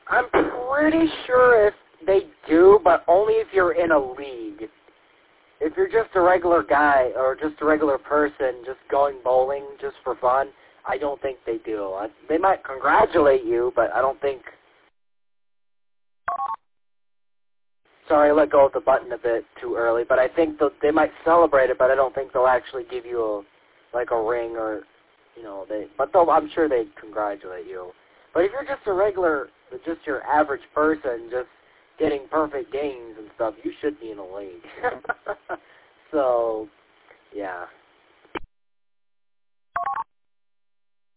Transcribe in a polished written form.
I'm pretty sure if they do, but only if you're in a league. If you're just a regular guy or just a regular person just going bowling just for fun, I don't think they do. They might congratulate you, but I don't think... Sorry, I let go of the button a bit too early, but I think they might celebrate it, but I don't think they'll actually give you a ring or, I'm sure they'd congratulate you. But if you're just a regular, just your average person, just getting perfect games and stuff, you should be in a league. So, yeah.